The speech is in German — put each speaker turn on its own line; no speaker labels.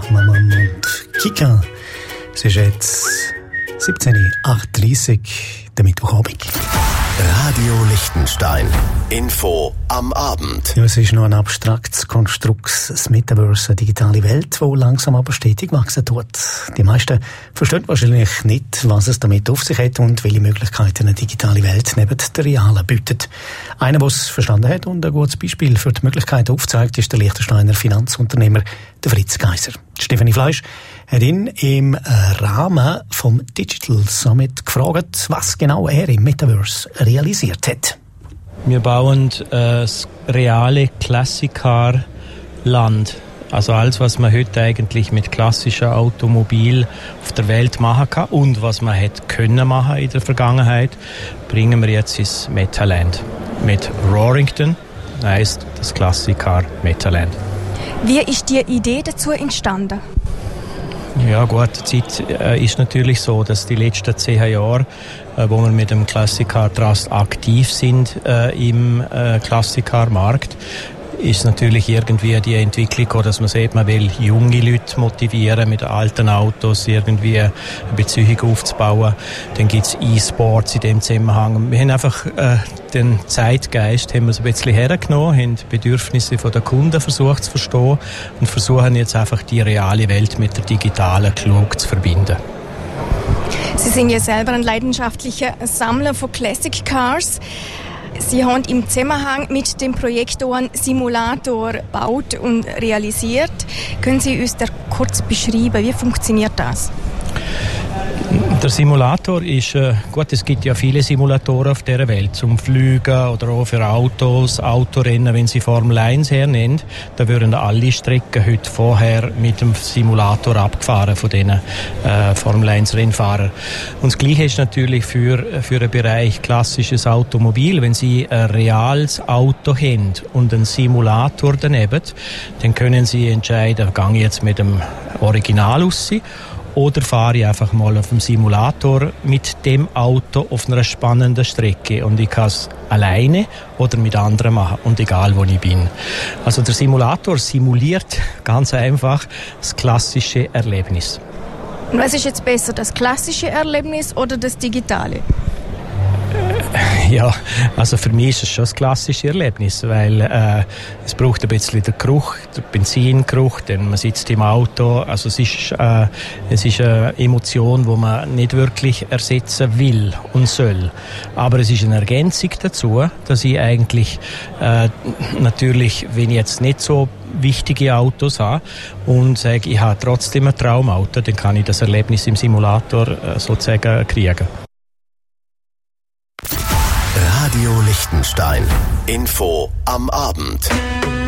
Maman und Kika. Es ist jetzt 17:38 Uhr, der Mittwochabend.
Radio Liechtenstein. Info am Abend.
Ja, es ist noch ein abstraktes Konstrukt, das Metaverse, eine digitale Welt, die langsam aber stetig wachsen tut. Die meisten verstehen wahrscheinlich nicht, was es damit auf sich hat und welche Möglichkeiten eine digitale Welt neben der realen bietet. Einer, der es verstanden hat und ein gutes Beispiel für die Möglichkeiten aufzeigt, ist der Liechtensteiner Finanzunternehmer der Fritz Geiser. Stefanie Fleisch hat ihn im Rahmen vom Digital Summit gefragt, was genau er im Metaverse realisiert hat.
Wir bauen das reale Classic-Car-Land. Also alles, was man heute eigentlich mit klassischen Automobil auf der Welt machen kann und was man hätte können machen in der Vergangenheit, bringen wir jetzt ins Metaland. Mit Roarington heisst das Classic-Car Metaland.
Wie ist die Idee dazu entstanden?
Ja gut, die Zeit ist natürlich so, dass die letzten 10 Jahre, wo wir mit dem Classic Car Trust aktiv sind im Classic Car Markt, ist natürlich irgendwie die Entwicklung gekommen, dass man sieht, man will junge Leute motivieren, mit alten Autos irgendwie eine Beziehung aufzubauen. Dann gibt es E-Sports in dem Zusammenhang. Wir haben einfach den Zeitgeist haben wir so ein bisschen hergenommen, haben die Bedürfnisse der Kunden versucht zu verstehen und versuchen jetzt einfach die reale Welt mit der digitalen klug zu verbinden.
Sie sind ja selber ein leidenschaftlicher Sammler von Classic Cars. Sie haben im Zusammenhang mit dem Projekt auch einen Simulator gebaut und realisiert. Können Sie uns da kurz beschreiben, wie funktioniert das?
Der Simulator ist, gut, es gibt ja viele Simulatoren auf dieser Welt, zum Fliegen oder auch für Autos, Autorennen, wenn Sie Formel 1 hernehmen, da würden alle Strecken heute vorher mit dem Simulator abgefahren von diesen Formel 1 Rennfahrern. Und das Gleiche ist natürlich für den Bereich klassisches Automobil. Wenn Sie ein reales Auto haben und einen Simulator daneben, dann können Sie entscheiden, gehe ich jetzt mit dem Original raus oder fahre ich einfach mal auf dem Simulator mit dem Auto auf einer spannenden Strecke und ich kann es alleine oder mit anderen machen und egal wo ich bin. Also der Simulator simuliert ganz einfach das klassische Erlebnis.
Und was ist jetzt besser, das klassische Erlebnis oder das digitale?
Ja, also für mich ist es schon das klassische Erlebnis, weil es braucht ein bisschen den Geruch, den Benzingeruch, denn man sitzt im Auto, also es ist eine Emotion, die man nicht wirklich ersetzen will und soll. Aber es ist eine Ergänzung dazu, dass ich eigentlich natürlich, wenn ich jetzt nicht so wichtige Autos habe und sage, ich habe trotzdem ein Traumauto, dann kann ich das Erlebnis im Simulator sozusagen kriegen.
Radio Liechtenstein. Info am Abend.